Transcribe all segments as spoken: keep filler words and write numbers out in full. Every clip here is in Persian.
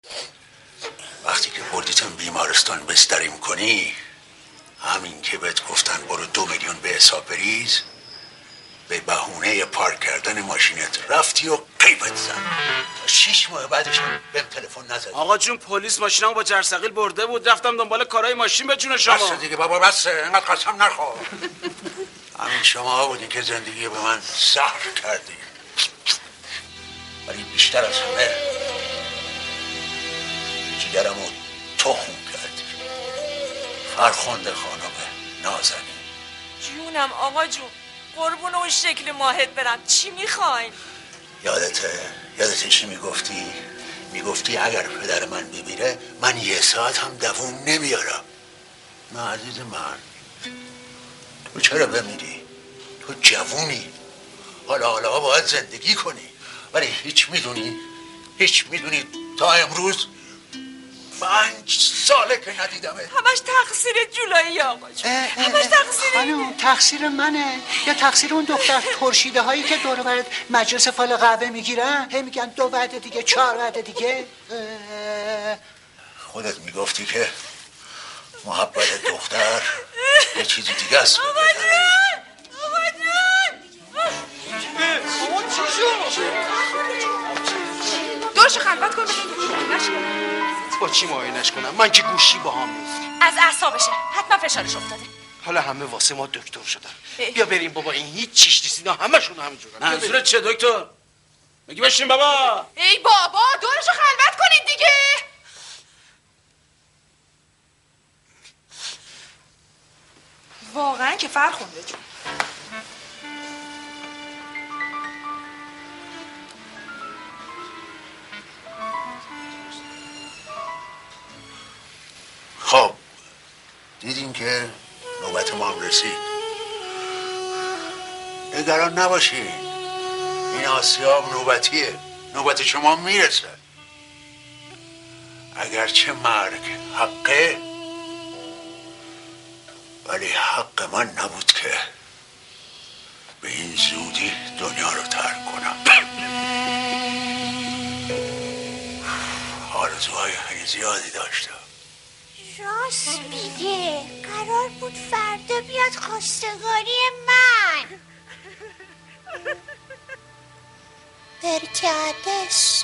وقتی که بردیتم بیمارستان بستریم کنی، همین که بهت گفتن برو دو میلیون به حساب بریز، به بهونه پارک کردن ماشینت رفتی و قیبت زن. تا شیش ماه بعدش هم بهم تلفن نزدی. آقا جون پلیس ماشینمو با جرثقیل برده بود، رفتم دنبال کارهای ماشین به جون شما. بس دیگه بابا بس، اینقدر قسم نخور. همین شما بودین که زندگی به من زهر کردی، ولی بیشتر از همه جیگرمو تخم کردی. فرخنده خانم نازنین. جونم آقا جون، قربون اون شکل ماهت برم. چی میخواین؟ یادته یادته چی میگفتی؟ میگفتی اگر پدر من بمیره من یه ساعت هم دووم نمیارم. نه عزیز من، تو چرا بمیری؟ تو جوونی، حالا حالا باید زندگی کنی. ولی هیچ میدونی هیچ میدونی تا امروز پنج ساله که ندیدمه. همش تقصیر جولایی آقا جون، همش تقصیر خانم. تقصیر منه یا تقصیر اون دختر ترشیده هایی که دور و برت مجلس فال قهوه میگیرن؟ هی میگن دو وعده دیگه، چهار وعده دیگه. خودت میگفتی که محبت دختر یه چیزی دیگه است. آقا جون آقا جون آقا چی شد؟ دورشو خلوت کن بگیم گوشی نشکنم. با چی معاینش کنم؟ من که گوشی با هم نیست. از اعصابشه، حتما فشارش افتاده. حالا همه واسه ما دکتر شدن. بیا بریم بابا، این هیچ چیش نیست، اینا همشون همینجورن. منظورت چه دکتر؟ میگی بشین بابا. ای بابا دورشو خلوت کنید دیگه. واقعا که فرخنده جون. خب دیدیم که نوبت ما هم رسید. نگران نباشین، این آسیاب نوبتیه، نوبت شما میرسه. اگرچه مرگ حقه، ولی حق من نبود که به این زودی دنیا رو ترک کنم. آرزوهای خیلی زیادی داشتم. راست میگه، قرار بود فردا بیاد خواستگاری من. perché adesso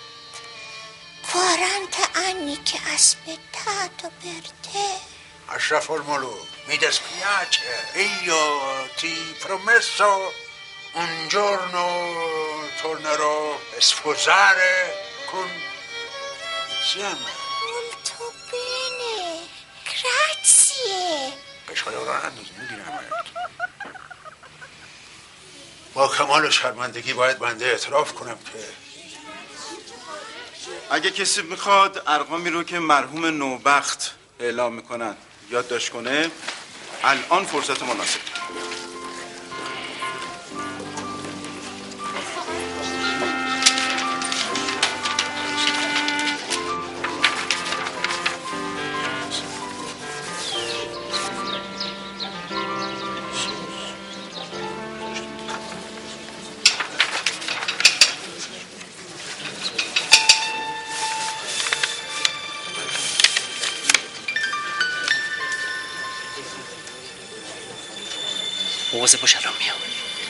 quaranta anni che aspettato per te. اشرف الملوک mi dispiace io ti promesso un giorno tornerò a sposare con insieme. molto bene, grazie. بشاره را اندازه میگیرم. با کمال شرمندگی باید بنده اعتراف کنم که اگه کسی میخواد ارقامی رو که مرحوم نوبخت اعلام میکنن یادداشت کنه، الان فرصت مناسب. موازه باش الان میام.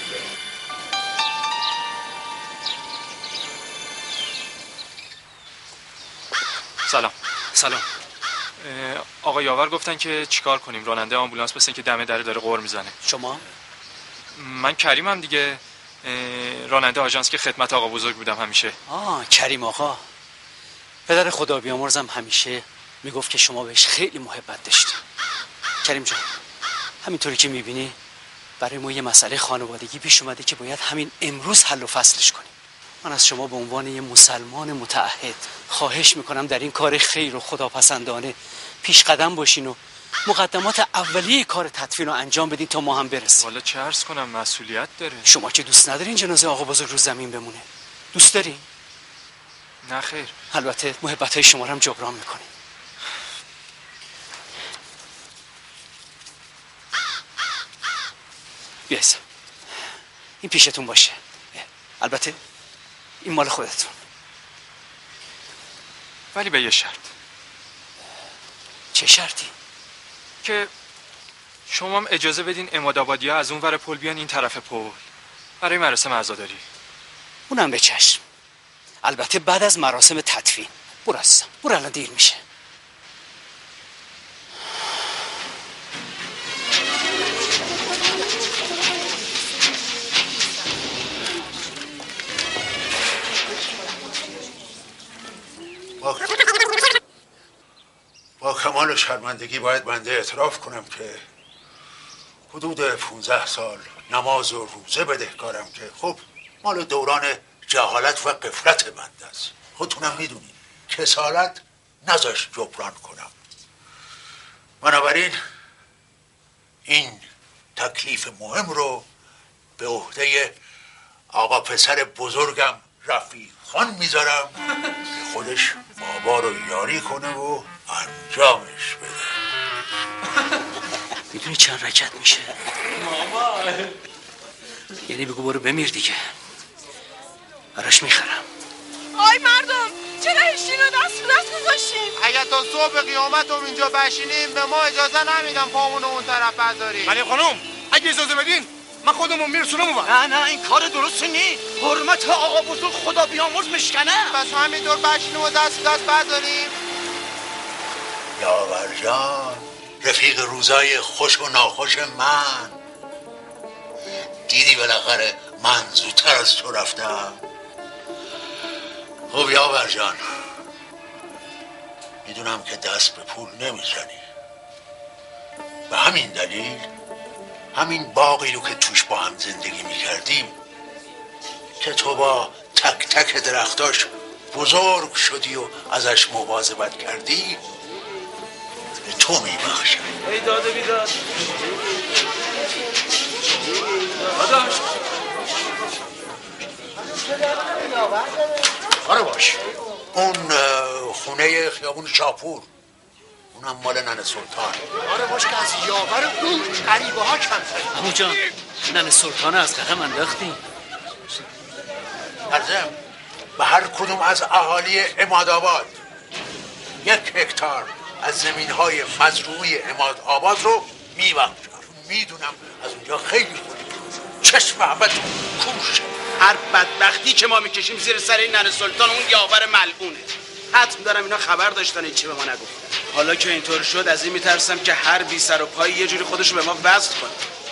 سلام. سلام. آقا یاور گفتن که چیکار کنیم؟ راننده آمبولانس مثل که دم در داره غر میزنه. شما؟ من کریمم دیگه، راننده آژانس که خدمت آقا بزرگ بودم همیشه. آه کریم آقا. پدر خدا بیامرزم همیشه میگفت که شما بهش خیلی محبت داشتی. کریم جان، همینطوری که میبینی برای ما یه مسئله خانوادگی پیش اومده که باید همین امروز حل و فصلش کنیم. من از شما به عنوان یه مسلمان متعهد خواهش میکنم در این کار خیر و خداپسندانه پیش قدم باشین و مقدمات اولیه کار تدفین رو انجام بدین تا ما هم برسیم. والا چه عرض کنم، مسئولیت داره. شما که دوست ندارین جنازه آقا بزرگ رو زمین بمونه؟ دوست دارین؟ نه خیر. البته محبتهای شما رو هم جبران میکنیم. بیایید این پیشتون باشه. البته این مال خودتون. ولی به یه شرط. چه شرطی؟ که شما هم اجازه بدین امادآبادی ها از اون ور پل بیان این طرف پل برای مراسم عزاداری. اونم به چشم، البته بعد از مراسم تدفین. برو عزیزم، برو، الان دیر میشه. با, با کمال شرمندگی باید بنده اعتراف کنم که حدود پونزده سال نماز و روزه بدهکارم که خب مال دوران جهالت و غفلت بنده است. خودتونم میدونید کسالت نذاشت جبران کنم. بنابراین این تکلیف مهم رو به عهده آقا پسر بزرگم رفیق خان میذارم که خودش بابا رو یاری کنه و انجامش بده. میدونی چند رکعت میشه؟ ماما یعنی بگو برو بمیر دیگه، براش میخرم. آی مردم چرا هشتین رو دست رو دست گذاشتیم؟ اگه تا صبح قیامت هم اینجا بشینیم به ما اجازه نمیدم پامون اون طرف بذاریم. ولی خانم اگه اجازه بدین من خودمون میرسونم اون. نه نه این کار درست نی. حرمت آقا بزرگ خدا بیامرز مشکنه. بس همینطور بشینیم و دست دست بذاریم. یاور جان، رفیق روزای خوش و ناخوش من، دیدی بالاخره من زودتر از تو رفتم. خب یاور جان، میدونم که دست به پول نمیزنی، به همین دلیل همین باقی رو که توش با هم زندگی میکردیم که تو با تک تک درختاش بزرگ شدی و ازش مواظبت کردی به تو میبخشم. ای داده بیداد داداش آره باش، اون خونه خیابون شاپور اونم مال ننه سلطان. آره باش که از یاور اون غریبه ها کم شد. عمو جان ننه سلطان از قدم انداختیم. عرضم به هر کدوم از اهالی عمادآباد یک هکتار از زمین‌های مزروعی عمادآباد رو میبخشم. میدونم از اونجا خیلی خوبی چشم محبتون کوشه. هر بدبختی که ما میکشیم زیر سر این ننه سلطان اون یاور ملعونه. حتم دارم اینا خبر داشتن هیچی به ما نگفتن. حالا که اینطور شد از این میترسم که هر بی سر و پایی یه جوری خودشو به ما وصل کنه.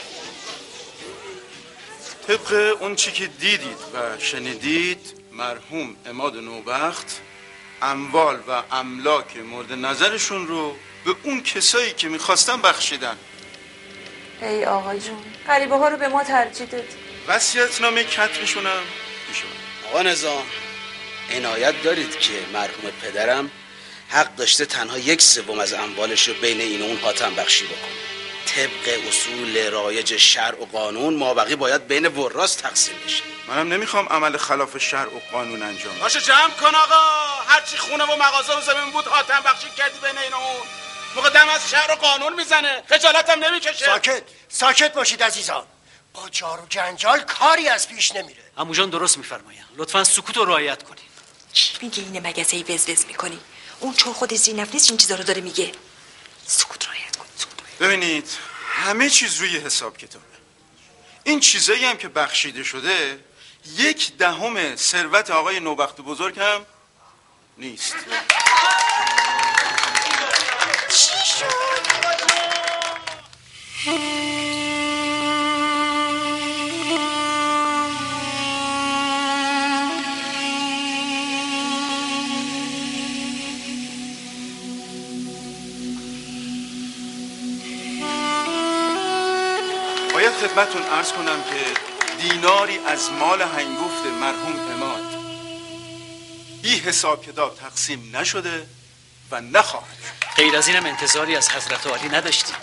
طبق اون چی که دیدید و شنیدید، مرحوم عماد نوبخت اموال و املاک مورد نظرشون رو به اون کسایی که میخواستن بخشیدن. ای آقا جون، غریبه ها رو به ما ترجیح دادی. وصیت‌نامه کتبشونم میشه. آقا نظام عنایت دارید که مرحوم پدرم حق داشته تنها یک سوم از اموالش رو بین این و اون حاتم بخشی بکنه. طبق اصول رایج شرع و قانون مابقی باید بین وراث تقسیم بشه. منم نمیخوام عمل خلاف شرع و قانون انجام بدم. باشه جمع کن آقا، هرچی خونه و مغازه و زمین بود حاتم بخشی کردی بین این و اون. مقدم از شرع و قانون میزنه، خجالت هم نمیکشه. ساکت ساکت باشید عزیزان، با جار و جنجال کاری از پیش نمیره. عمو جان درست میفرمایند، لطفاً سکوت رو رعایت کنید. چی میگه این مگسه ای وز وز میکنی؟ اون چون خودش زینف نیست این چیزا رو داره میگه. سکوت رعایت کن. سکوت رعایت. ببینید همه چیز روی حساب کتابه. این چیزایی هم که بخشیده شده یک دهم ثروت آقای نوبخت بزرگ هم نیست. چی شد؟ باید خدمتون عرض کنم که دیناری از مال هنگفت مرحوم عماد بی حساب کتاب تقسیم نشده و نخواهد شد. غیر از اینم انتظاری از حضرت عالی نداشتیم.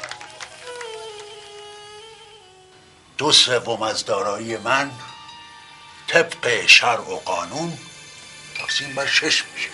دو سوم از دارایی من طبق شرع و قانون تقسیم بر شش میشه.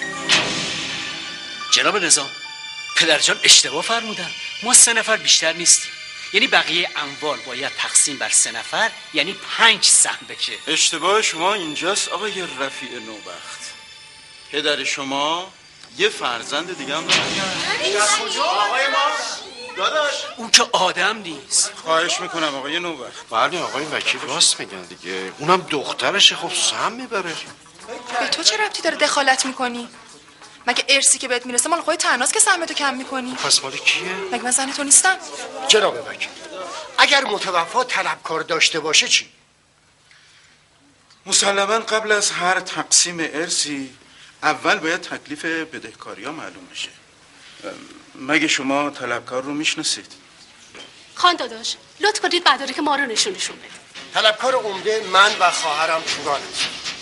جناب نظام، پدرجان اشتباه فرمودن. ما سه نفر بیشتر نیستیم، یعنی بقیه اموال باید تقسیم بر سه نفر، یعنی پنج سهم بشه. اشتباه شما اینجاست آقای رفیع نوبخت. پدر شما یه فرزند دیگه هم داره. آقای ما داداش اون که آدم نیست. خواهش میکنم آقای نوبخت. بله آقای وکیل راست میگن دیگه، اونم دخترشه، خب سهم میبره. به تو چه ربطی داره دخالت میکنی؟ مگه ارسی که بهت میرسه مال خودت تنهاست که سهمتو کم میکنی؟ پس مال کیه؟ مگه من زن تو نیستم؟ جناب وکیل اگر متوفا طلبکار داشته باشه چی؟ مسلما قبل از هر تقسیم ارثی اول باید تکلیف بدهکاری ها معلوم بشه. مگه شما طلبکار رو میشناسید؟ خان داداش لطف کنید بعداری که ما رو نشونشون بده. طلبکار عمده من و خواهرم چوگان است.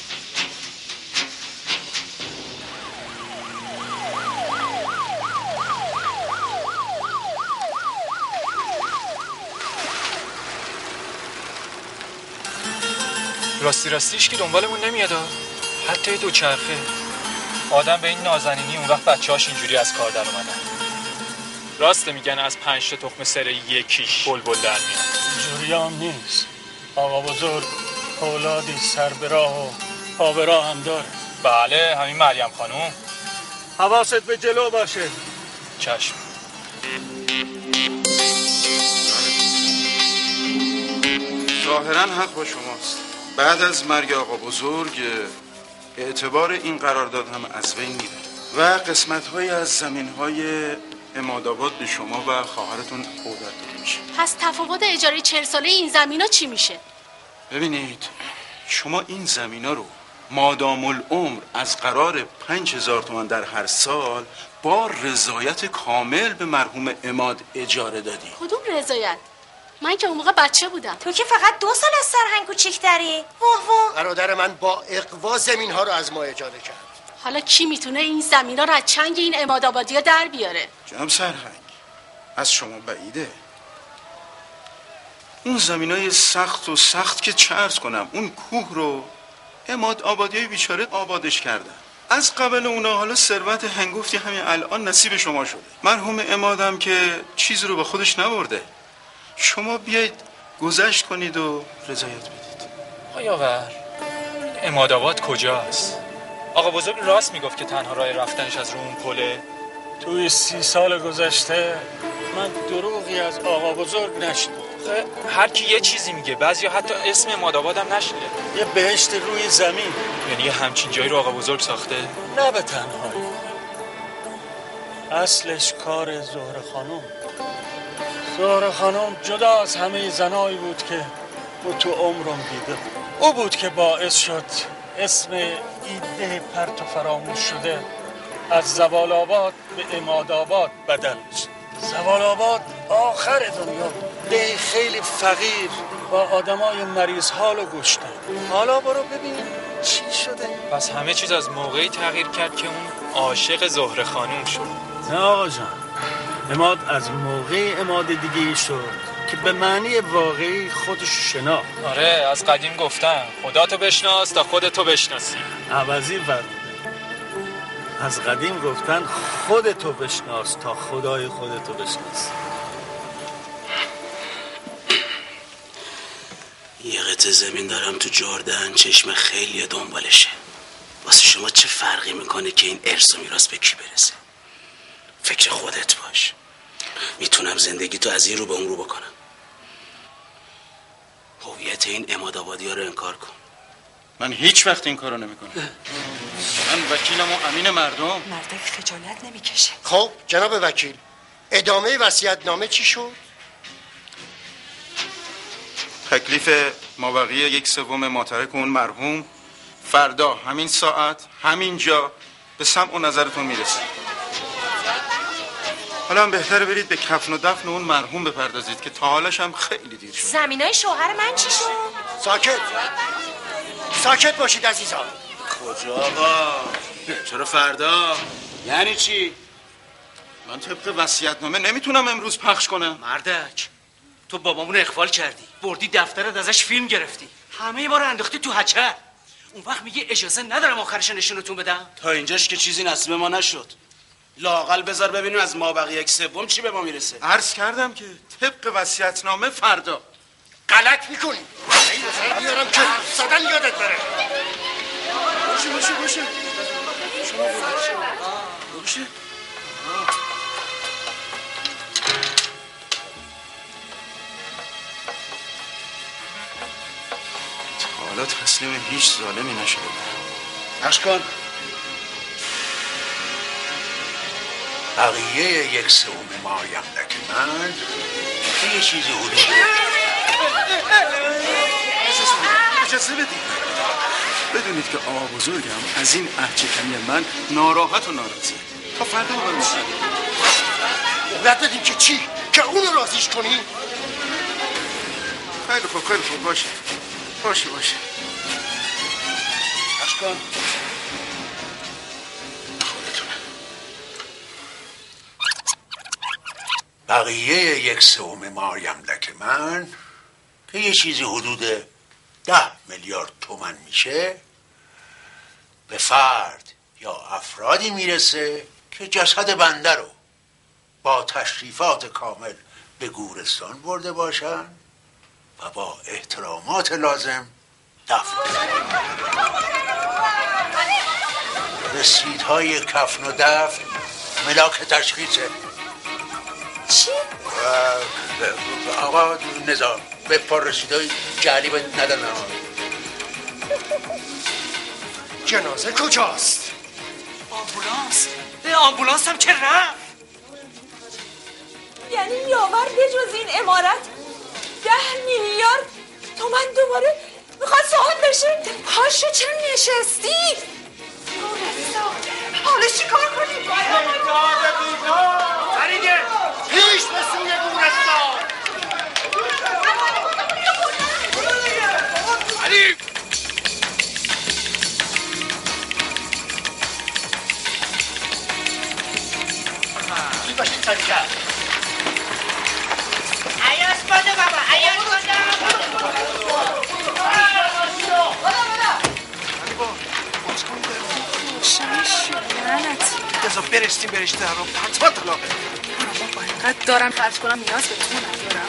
راستی راستیش که دنبالمون نمیاد، حتی دوچرخه. آدم به این نازنینی اون وقت بچه‌هاش اینجوری از کار در اومدن. راسته میگن از پنج تا تخم سر یکیش بلبل در میاد. اینجوری هم نیست. آقا بزرگ اولادی سر به راه و پا به راه هم داره. بله همین مریم خانوم. حواست به جلو باشه. چشم. ظاهراً حق با شماست. بعد از مرگ آقا بزرگ اعتبار این قرارداد هم از بین میره و قسمت‌های از زمین‌های عمادآباد به شما و خواهرتون عودت داده میشه. پس تفاوت اجاره چهل ساله این زمینا چی میشه؟ ببینید شما این زمینا رو مادام العمر از قرار پنج هزار تومان در هر سال با رضایت کامل به مرحوم عماد اجاره دادی. کدوم رضایت؟ من که اون موقع بچه بودم. تو که فقط دو سال از سرهنگ کوچیک‌تری. واه واه. برادر من با اقوا زمین ها رو از ما اجاره کرد. حالا کی میتونه این زمینا رو از چنگ این عمادآبادی‌ها در بیاره؟ جناب سرهنگ از شما بعیده. اون زمینای سخت و سخت که چرز کنم اون کوه رو عماد آبادیای بیچاره آبادش کردن. از قبل اونا حالا ثروت هنگفتی همین الان نصیب شما شده. مرحوم عمادم که چیزی رو به خودش نبرده. شما بیایید گذشت کنید و رضایت بدید. آیاور عمادآباد کجاست؟ آقا بزرگ راست میگفت که تنها راه رفتنش از رو اون پله؟ توی سی سال گذشته من دروغی از آقا بزرگ نشنیدم. هر کی یه چیزی میگه، بعضیا حتی اسم عمادآباد هم نشنیده. یه بهشت روی زمین. یعنی یه همچین جایی رو آقا بزرگ ساخته؟ نه به تنهایی. اصلش کار زهره خانم. زهره خانم جدا از همه زنایی بود که او تو عمرم دیده. او بود که باعث شد اسم ایده پرت و فراموش شده از زوال‌آباد به عمادآباد بدل شد. زوال‌آباد آخر دنیا، ده خیلی فقیر با آدمای مریض حال و گشتن. حالا برو ببین چی شده. پس همه چیز از موقعی تغییر کرد که اون عاشق زهره خانوم شد. نه آقا جان، عماد از موقع عماد دیگه شد که به معنی واقعی خودش شناخت. آره از قدیم گفتن خدا تو بشناس تا خودتو بشناسی. عوضی ورد. از قدیم گفتن خودتو بشناس تا خدای خودتو بشناس. یه قطعه زمین دارم تو جردن، چشم خیلی دنبالشه. واسه شما چه فرقی میکنه که این ارث و میراث به کی برسه؟ فکر خودت باش. میتونم زندگی تو از این رو به اون رو بکنم. هویت این عمادآبادی‌ها رو انکار کن. من هیچ وقت این کارو نمیکنم. من وکیلم و امین مردم. مردک خجالت نمیکشه. خب جناب وکیل ادامه وصیت‌نامه چی شد؟ تکلیف مابقی یک سوم ماترک اون مرحوم فردا همین ساعت همین جا به سمع و نظرتون میرسه. حالا هم بهتره برید به کفن و دفن اون مرحوم بپردازید که تا حالش هم خیلی دیر شد. زمینای شوهر من چی شد؟ ساکت ساکت باشید عزیزان. کجا آقا؟ چرا فردا؟ یعنی چی؟ من طبق وصیت‌نامه نمیتونم امروز پخش کنم. مردک تو بابامون اخوال کردی، بردی دفترت ازش فیلم گرفتی، همه ما رو انداختی تو هچل. اون وقت میگه اجازه ندارم آخرش نشونتون بدم؟ تا اینجاش که چیزی نصیب ما نشد. لااقل بذار ببینیم از مابقی یک سوم چی به ما میرسه. عرض کردم که طبق وصیت‌نامه فردا. غلط میکنی. این میارم که حرف زدن یادت بره. باشه باشه باشه. باشه. تا حالا تسلیم هیچ ظالمی نشده. پخش کن. بقیه یک سوم مایملک من یه چیزی حدود اجازه بدید بدونید که آقا بزرگم از این عهد کمی من ناراحت و ناراضیه. تا فردا آقا میشه مهلت بدیم که چی؟ که اونو راضیش کنی؟ خیلی خوب خیلی خوب باشه باشه باشه پخش کن. بقیه یک سوم مایملک من که یه چیزی حدود ده میلیارد تومن میشه به فرد یا افرادی میرسه که جسد بنده رو با تشریفات کامل به گورستان برده باشن و با احترامات لازم دفن. رسیدهای کفن و دفن ملاک تشخیصه. چی؟ آقا نظام به پار رسیدهای جعلی باید ندن. جنازه کجاست؟ آمبولانس. به آمبولانس هم که رفت. یعنی یاور به جز این امارت ده میلیارد تومن دوباره میخواد سوال بشه. پاشو چرا نشستی؟ حالا چی کار کنیم؟ فریده پیش به سوی گورستان. علی چی باشید سری کرد؟ عیاش باده بابا عیاش باده. بذار برستیم برش در رو پتما طلاقه. بابا اینقدر دارم خرج کنم نیاز به تو ندارم.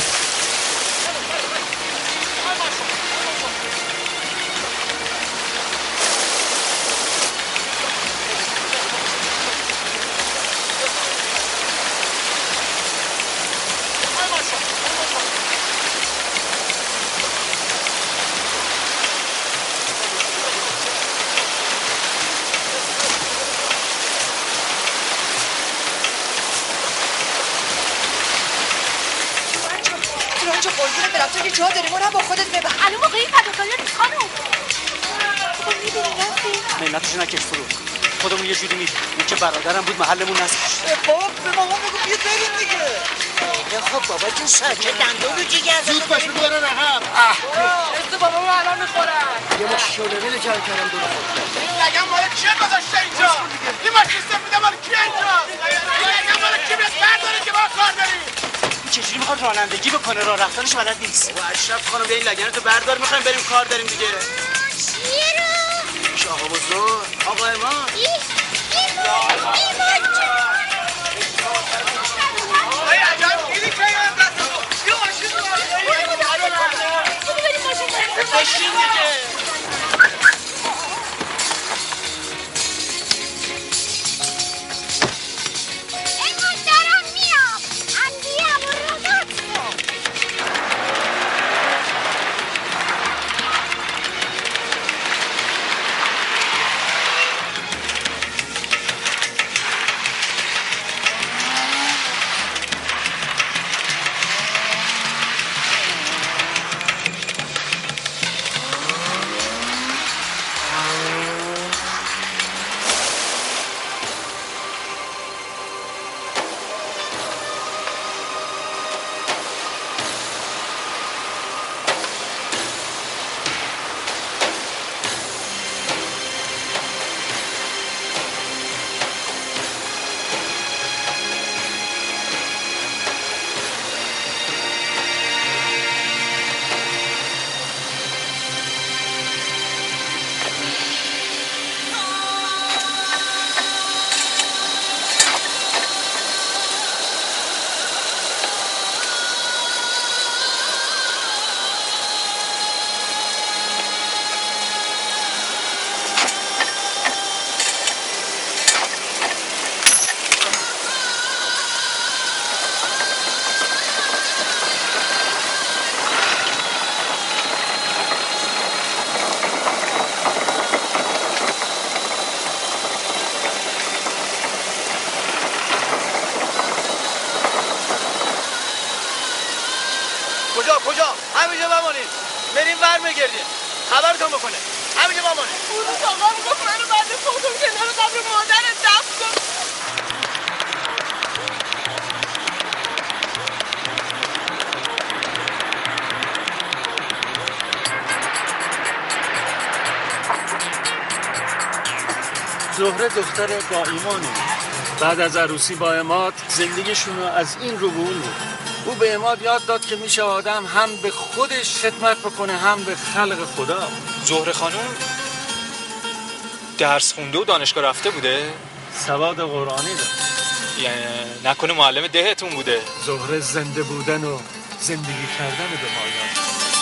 جا داری مرا با خودت ببر. الان موقع این فداکاری نیست خانم. خب میبینی رفتی؟ منتشو نکش فرو. خودمون یه جوری میبینیم. این که برادرم بود محلمون نسپشت. بابا به مامان بگو بیا بریم دیگه. خب بابا جون ساکت دندون رو جیگه از زود باش میبرن عقب. است بابا رو الان میخورن. یه ما شلوله جمع کردم دور خود. این لگم مال کیه گذاشته اینجا؟ این ماشین سفیده مال کیه اینجا؟ این لگم مال کی بیاد برداره که با کار داری؟ چجوری میخواد رانندگی بکنه؟ راه رفتنش بلد نیست. بابا اشرف خانم به این لگنتو بردار میخوایم بریم کار داریم دیگه. چیه رو؟ میشه آقا بزرگ آقا امام. ای ایمان ایمان جون. ای عجب گیری که این دست یه ماشین رو بشین دیگه. بریم ور بگردیم خبرتون بکنه همینجا مامانه. اون روز آقا میگفت منو بعد فوتون کنار قبر مادرت دفن کن. زهره دختر با ایمانه. بعد از عروسی با عماد زندگیشون رو از این رو به اون بود. او به عماد یاد داد که میشه آدم هم به خودش خدمت بکنه هم به خلق خدا. زهره خانم درس خونده و دانشگاه رفته بوده؟ سواد قرآنی داره. یعنی نکنه معلم دهتون بوده؟ زهره زنده بودن و زندگی کردن به ما یاد.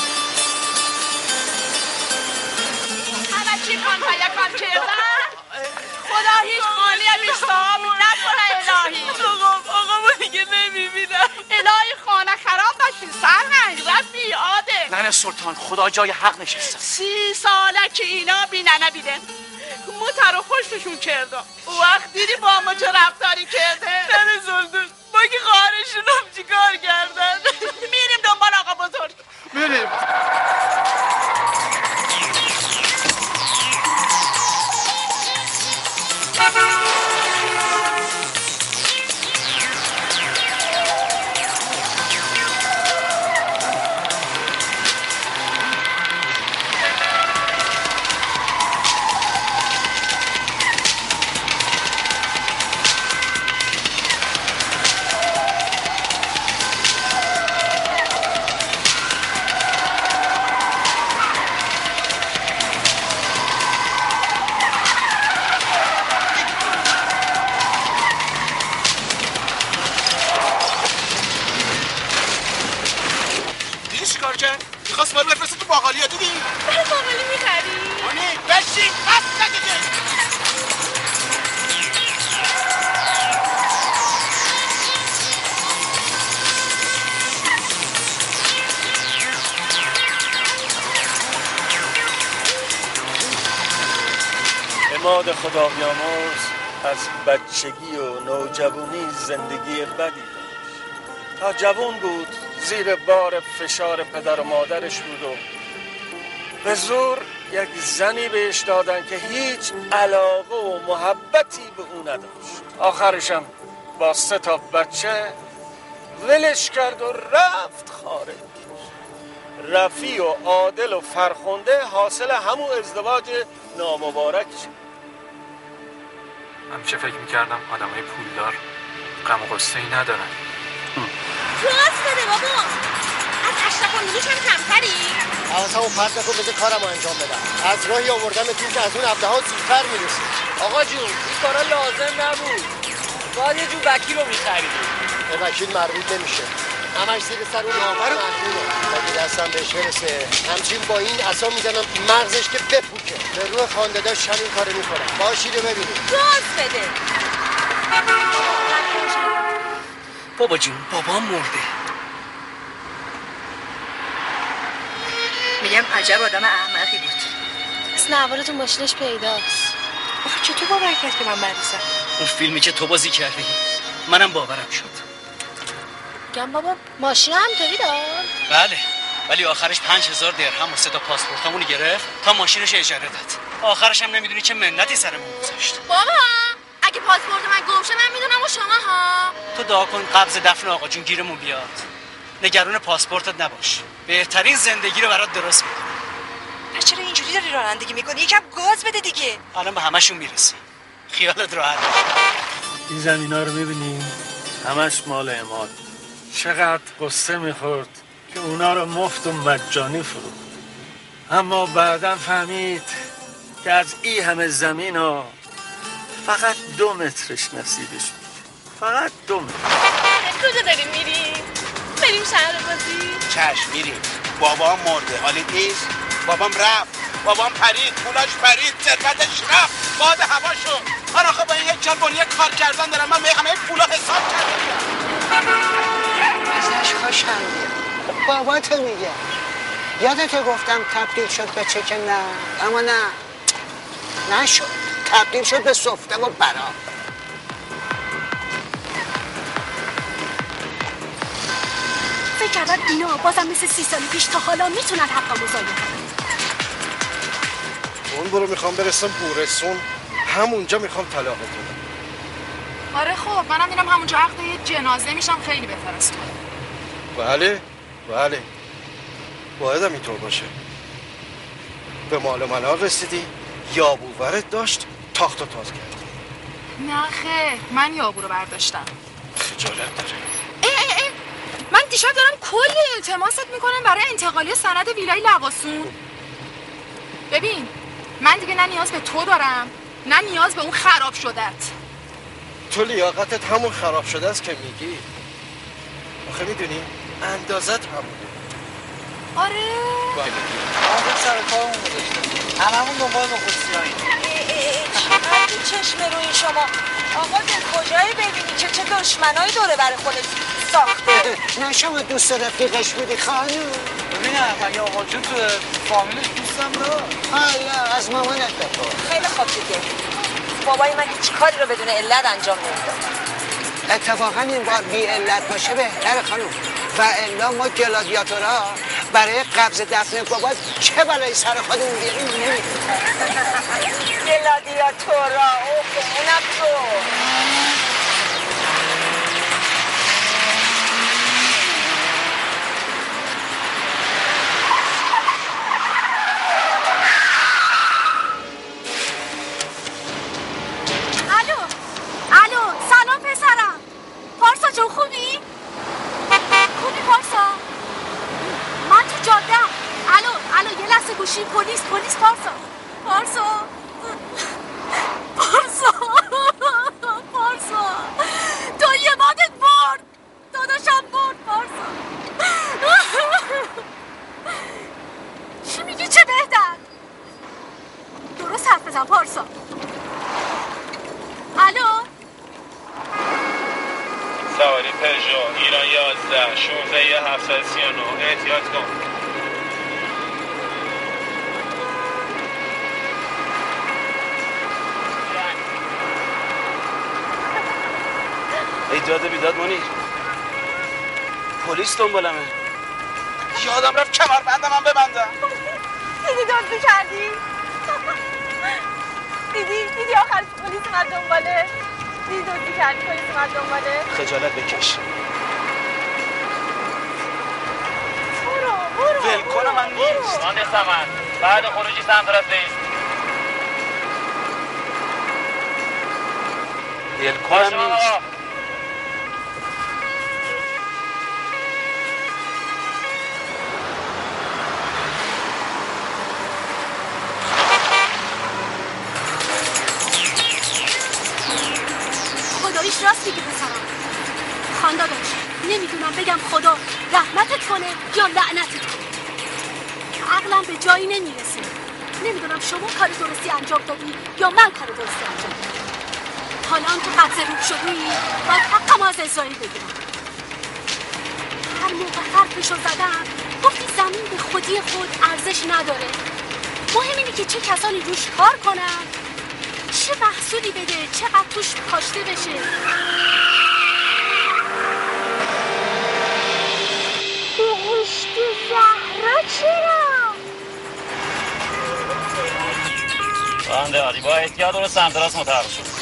همه چی کن پیکان کردن خدا هیچ خالی هم اشتهام نکنه الهی. آقا آقا ما دیگه نمیبینم. الهی خانه خراب باشین سرهنگ رفت بیاده. ننه سلطان خدا جای حق نشسته. سی ساله که اینا بیننه بیدن موتر رو خوششون کردم. وقت دیدی با ما چه رفتاری کرده؟ ننه سلطان ما که خواهرشون هم چی کار کردن؟ میریم دنبال آقا بزرگ. میریم. میخواست ما رو بفرسته تو باقالی ها دیدی؟ برای باقالی میخری؟ مانی بشین بس ندیده. عماد خدا بیامرز از بچگی و نوجوانی زندگی بدی داشت. تا جوان بود زیر بار فشار پدر و مادرش بود و به زور یک زنی بهش دادن که هیچ علاقه و محبتی به او نداشت. آخرشم با سه تا بچه ولش کرد و رفت خارج. رفیع و عادل و فرخنده حاصل همون ازدواج نامبارک شد. همیشه فکر میکردم آدمای پولدار غم و غصه‌ای ندارن. راست بده بابا. از اشرف و نوروش هم کمتری؟ حواسمو پرت نکن بذار کارمو انجام بدم. از راهی آوردم تیم که از اون ابده‌ها زودتر میرسید. آقا جون این کارا لازم نبود. باید یه جور وکیل رو میخریدیم. به وکیل مربوط نمیشه. همش زیر سر اون آفر مرمونه. اگه دستم بهش برسه همچین با این عصا میزنم مغزش که بپوکه. به روح خانداداش همین کارو میکنم. باشید و ببینید. راست بده. بابا جون بابام مرده. میگم عجب آدم احمقی بود. اصلا اول تو ماشینش پیداست. آخه چطور باور کرد که من مریضم؟ اون فیلمی که تو بازی کردی منم باورم شد. گم بابا ماشین همطوری دار؟ بله ولی آخرش پنج هزار درهم و سه تا پاسپورتامونو گرفت تا ماشینش اجاره داد. آخرش هم نمیدونی چه منتی سرمون گذاشت. بابا اگه پاسپورت من گم شه من میدونم و شما ها. تو دعا کن قبض دفن آقا جون گیرمون بیاد. نگران پاسپورتت نباش. بهترین زندگی رو برات درست میکنم. پس چرا اینجوری داری رانندگی میکنی؟ یکم گاز بده دیگه. الان به همشون میرسی. خیالت راحت. این زمینا رو میبینی؟ همش مال عماد. چقدر قصه میخورد که اونا رو مفت و مجانی فروخت. اما بعداً فهمید که از این همه زمین ها فقط دو مترش نصیبش بود. فقط دو متر. کجا داریم میریم؟ بریم شهر بازی؟ چشم میریم. بابام مرده حالی نیست. بابام رفت. بابام پرید. پولاش پرید. ثروتش رفت. باد هواشو. من آخه با این یک جربونی کار کردن دارم. من به همه پولا حساب کردم. ازش خوشم میاد. بابات میگه. یادت گفتم تبدیل شد به چک نه اما نه نشد. تبدیل شد به سفته و برا. فکر کردن اینا بازم مثل سی سال پیش تا حالا میتونن حقا مزایده کنن. اون برو میخوام برسم بورسون، همونجا میخوام طلاق بدم. آره خب منم میرم همونجا عقد یه جنازه میشم، خیلی بهتر است. بله بله باید اینطور باشه. به مال و منال رسیدی، یابوورت داشت، تاخت و تاز کرد. نه خیر، من یابو رو برداشتم. خجالت داره. ای ای ای من دیشب دارم کلی التماست میکنم برای انتقالی سند ویلای لواسون. ببین من دیگه نه نیاز به تو دارم نه نیاز به اون خراب شدت. تو لیاقتت همون خراب شده است که میگی. آخه میدونی اندازت همونه. آره آقا سر کارمون گذاشته هممون دنبال نخستیاییم. چقدر چشم روی شما آقا دل کجایی ببینی که چه دشمنایی دوره برای خودت ساخته. نه شما دوست رفیقش بودی خانم؟ ببینم من یا آقا جون تو فامیلش دوستم داشت. حالا از مامانت بپرس. خیلی خوب دیگه بابای من هیچ کاری رو بدون علت انجام نمیداد. اتفاقا این بار بی علت باشه بهتره خانم، و الا ما گلادیاتورها برای قبض دفن بابا چه بلایی سر خودمون بیاریم نمیدونم. گلادیاتورها اوه اونم تو. الو الو سلام پسرم. پارسا جون خوبی؟ خوبی پارسا؟ من تو جاده. الو الو یه لحظه گوشی. پلیس پلیس پارسا پارسا پارسا پارسا تو یه مادت برد داداشم برد پارسا. چی میگی چه بهتر؟ درست حرف بزن پارسا. الو سواری پژو ایران یازده شانزده هفتصد و سی و نه احتیاط کن. ایجاد بیداد منیر پلیس دنبالمه. یادم رفت کمربندم هم ببندم. دیدی دزدی کردی؟ دیدی دیدی آخر پلیس اومد دنباله. دیدی دزدی کردی پلیس اومد دنباله. خجالت بکش. برو برو ول کنم من نیست. مهندس سمن بعد خروجی سمت راست بیست. ول کنم نیست. خداییش راست میگه پسرم. خاندا داشت نمیدونم بگم خدا رحمتت کنه یا لعنتت کنه. عقلم به جایی نمیرسه. نمیدونم شما کار درستی انجام دادی یا من کار درستی انجام دادم. حالا هم که قطع روب شدی باید حقم از اسرائیل بگیرم. هر موقع حرفشو زدم گفتی زمین به خودی خود ارزش نداره. مهم اینه که چه کسانی روش کار کنن، چه محصولی بده، چقدر توش کاشته بشه. بهشت زهرا چرا؟ بنده عادی با احتیاط رو سمت راست متحرک شد.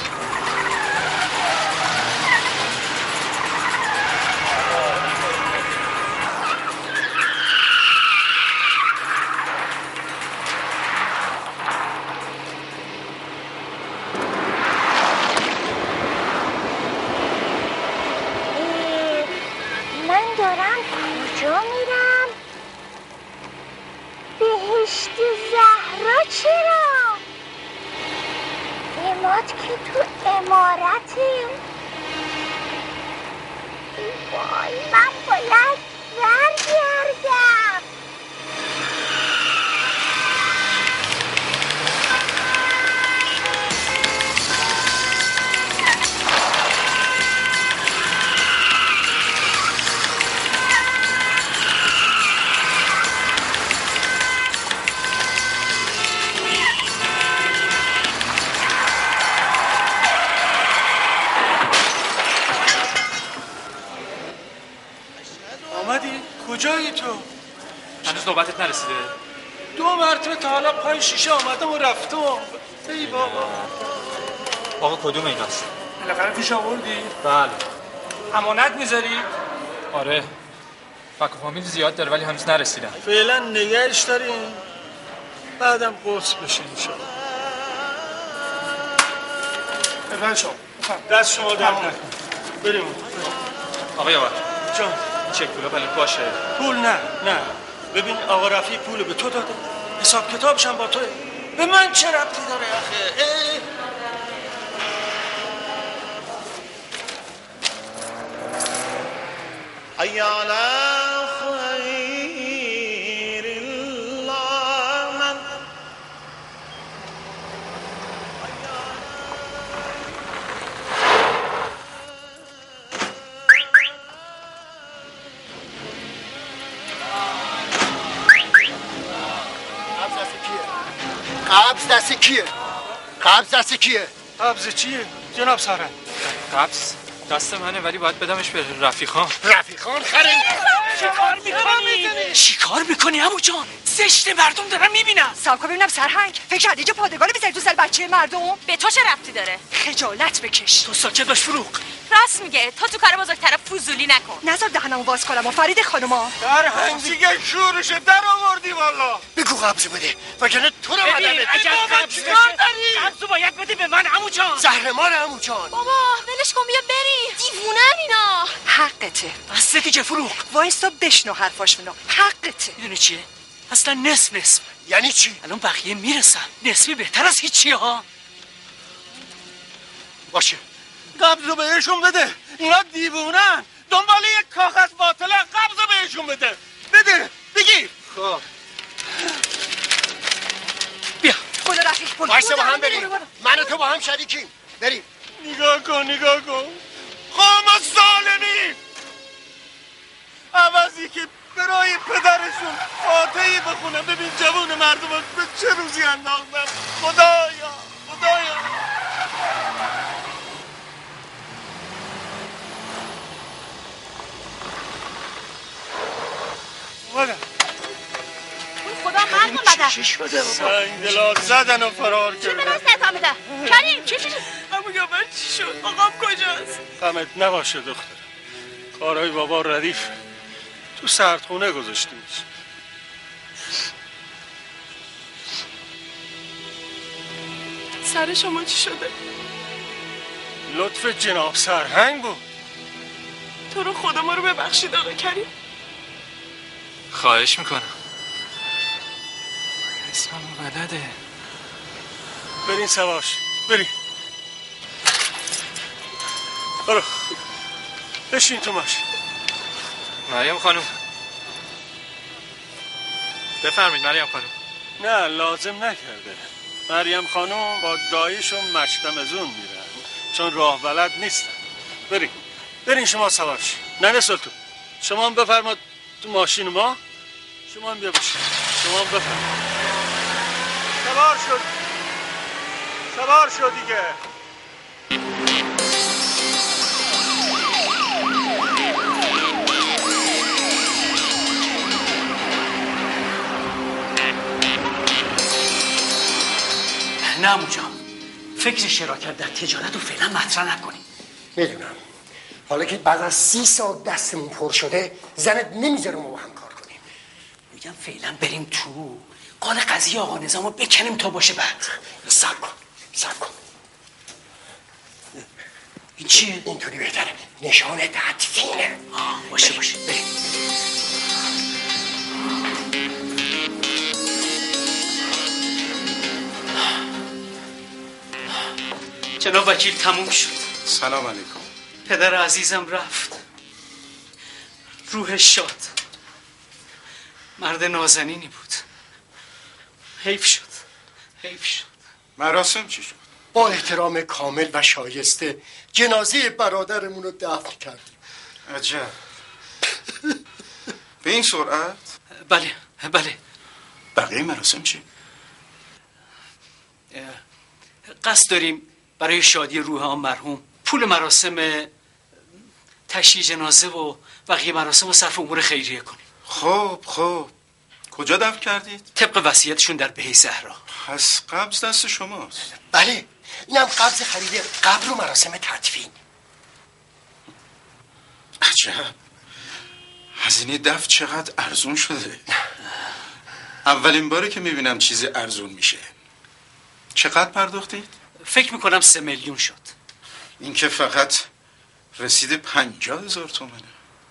من دارم کجا میرم؟ بهشت زهرا چرا؟ اماد که تو امارته. وای من باید برگردم. کجایی تو؟ هنوز نوبتت نرسیده؟ دو مرتبه تا حالا پای شیشه آمدم و رفتم. ای بابا. آقا کدوم ایناست؟ بالاخره پیش آوردی؟ بله. امانت میذاری؟ آره. فک و فامیل زیاد داره ولی هنوز نرسیدم. فعلا نگهش داریم. بعدم قرص بشه انشاءالله. بفرم شما. دست شما در نکن. بریم. آقا یاور. جان. چک پولا ولی باشه. پول نه نه. ببین آقا رفیع پول به تو داده. حساب کتابش هم با توه. به من چه ربطی داره آخه؟ ایال خیر الله من قبض دست کیه؟ قبض دست کیه؟ قبض چیه؟ جناب سارن. قبض دست منه ولی باید بدمش به رفیقان. رفیقان خرید. چی کار میکنی؟ چی کار میکنی عمو جان؟ زشت مردم دارن میبینن. سابقا ببینم سرهنگ فکر کردی اینجا پادگان بذاری تو سر بچه مردم؟ به تو چه ربطی داره؟ خجالت بکش. تو ساکت باش فروغ. راست میگه. تو تو کار بزرگتر فضولی نکن. نذار دهنمو باز کنم و فرید خانوما. سرهنگ دیگه شورشو در آوردی والا. بگو قبض بده وگرنه تو رو ببین بدمت. اگر قبض بشه قبضو باید بده به من عمو جان. زهرمار عمو جان. بابا ولش کن بیا بریم. دیوونه اینا. حقته. بس دیگه فروغ. وایستا بشنو حرفاش منو. حقته. میدونی چیه؟ اصلا نصف نصف. یعنی چی؟ الان بقیه میرسن. نصفی بهتر از هیچی ها. باشه. قبضو بهشون بده. اینا دیوونن. دنبال یک کاغذ باطله. قبضو بهشون بده. بده. بگیر. خب. بیا. برو رفیق برو. وایسا با هم بریم. من و تو با هم شریکیم. بریم. نگاه کن نگاه کن. قوم ظالمی. عوضی که برای پدرشون فاتحی بخونم. ببین جوون مردم به چه روزی انداختم. خدایا خدایا. اومدم. خدا من کن بدن. چی شده بابا؟ سنگ دلات زدن و فرار چی کردن. به دست اتام بده؟ کریم چی چی چی؟ امو یاور چی شد؟ آقام کجاست؟ غمت نباشه دختر. کارهای بابا ردیف تو سردخونه گذاشتیمش. سر شما چی شده؟ لطف جناب سرهنگ بود. تو رو خدا ما رو ببخشید آقا کریم. خواهش میکنم. اسمم بلده. برین سواش برین. برو بشین تو ماشین. مریم خانم بفرمید. مریم خانم. نه لازم نکرده. مریم خانم با داییشون مشتمزون میرن چون راه بلد نیستن. برین برین شما سواش. نه سلطون شما هم بفرماد تو ماشین ما. شما هم بیا بشین. شما هم بفرماد. سوار شد سوار شد دیگه. نه عمو جان. فکر شراکت در تجارت رو فعلا مطرح نکنیم. میدونم. حالا که بعد از سی سال دستمون پر شده زنت نمیذاره ما با هم کار کنیم. میگم فعلا بریم تو قال قضیه آقا نظام رو بکنیم تا باشه. بعد صبر کن صبر کن. این چیه؟ اینطوری بهتره. نشانه تدفینه. آه باشه باشه بریم. جناب وکیل تموم شد. سلام علیکم. پدر عزیزم رفت. روحش شاد. مرد نازنینی بود. حیف شد. حیف شد. مراسم چی شد؟ با احترام کامل و شایسته جنازه برادرمون رو دفن کردیم. عجب. به این سرعت؟ بله بله. بقیه مراسم چی؟ قصد داریم برای شادی روح آن مرحوم پول مراسم تشییع جنازه و بقیه مراسم و صرف امور خیریه کنیم. خب خب کجا دفن کردید؟ طبق وصیتشون در بهی زهرا. پس قبض دست شماست؟ بله، اینم قبض خرید قبر و مراسم تدفین. عجب، هزینه دفن چقدر ارزون شده. اولین باره که میبینم چیزی ارزون میشه. چقدر پرداختید؟ فکر میکنم سه میلیون شد. این که فقط رسید پنجاه هزار تومنه.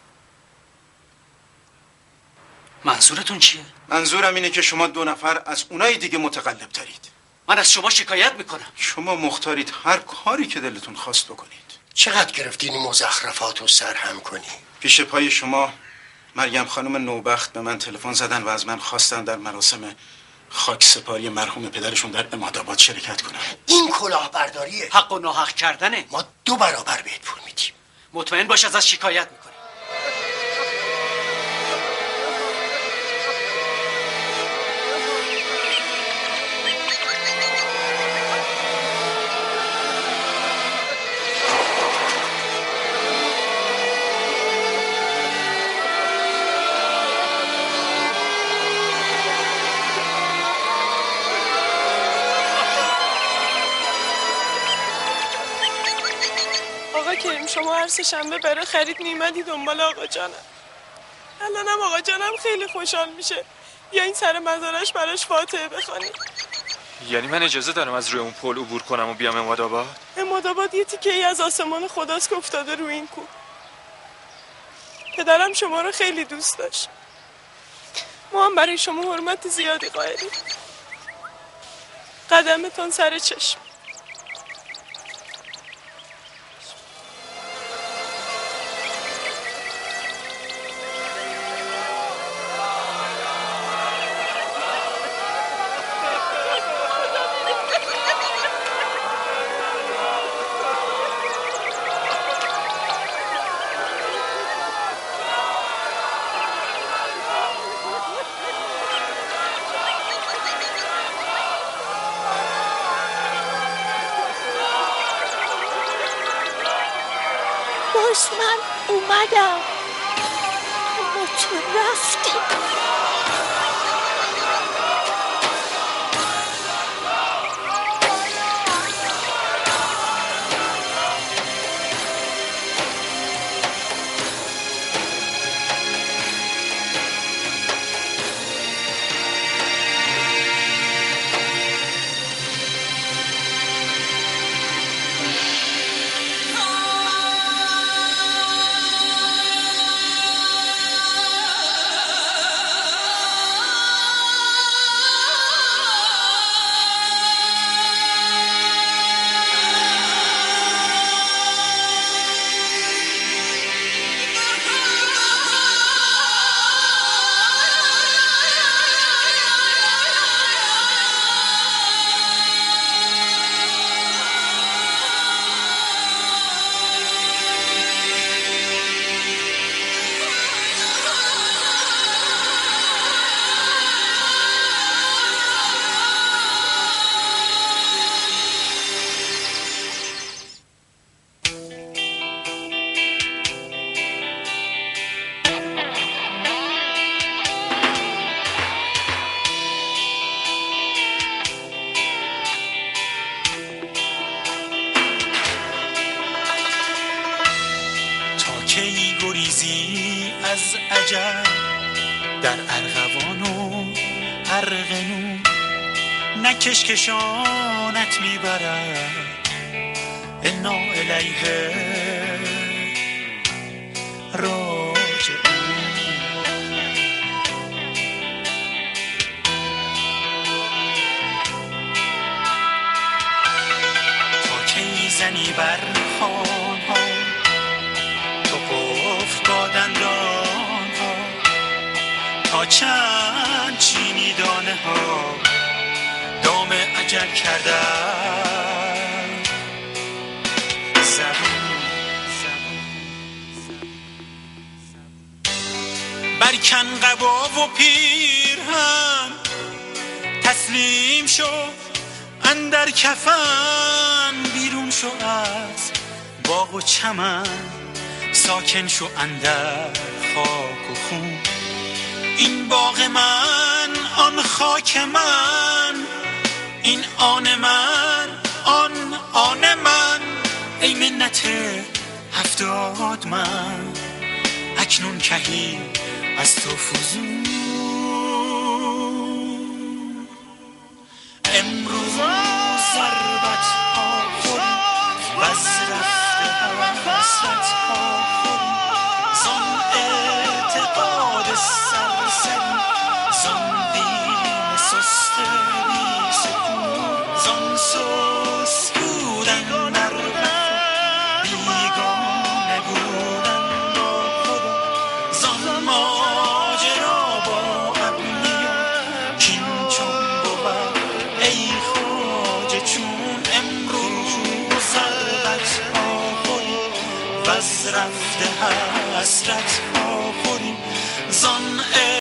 منظورتون چیه؟ منظورم اینه که شما دو نفر از اونای دیگه متقلب ترید. من از شما شکایت میکنم. شما مختارید هر کاری که دلتون خواست بکنید. چقدر گرفتین این مزخرفات رو سرهم کنی؟ پیش پای شما مریم خانم نوبخت به من تلفن زدن و از من خواستن در مراسم خاک سپاری مرحوم پدرشون در عمادآباد شرکت کنم. این کلاهبرداریه. حق و ناحق کردنه. ما دو برابر بهت پول میدیم. مطمئن باش ازش شکایت میکنی. شما هر سه شنبه برای خرید میمدی دنبال آقا جانم. الانم آقا جانم خیلی خوشحال میشه یا این سر مزارش براش فاتحه بخوانی. یعنی من اجازه دارم از روی اون پل عبور کنم و بیام عمادآباد؟ عمادآباد یه تیکه ای از آسمان خداست که افتاده روی این کوه. پدرم شما رو خیلی دوست داشت. ما هم برای شما حرمت زیادی قائلیم. قدمتون سر چشم. من اومدم اما تو رفتی. در ارغوان و ارغنون نکش کشانت میبرد انا الیه راجعون. تا کی زنی بر خوانها تو قفل با دندان ها تا چند چینی دانه ها دام اجل کردن زبون برکن قبا و پیرهن تسلیم شو اندر کفن بیرون شو از باغ و چمن ساکن شو اندر خاک و خون این باغ من آن خاک من، این آن من آن آن من، ای منت هفتاد من، اکنون کهی از تو فزون. امروز ضربت ها خوری و از رفته حسرت ها خوری، زان اعتقاد سرسری، زان دین سست بی سکون، زان سست بودن در وفا، بیگانه بودن با خدا، زان ماجرا با ابنیا، کین چون بود ای خواجه چون. امروز ضربت ها خوری و از رفته حسرت ها خوری، زان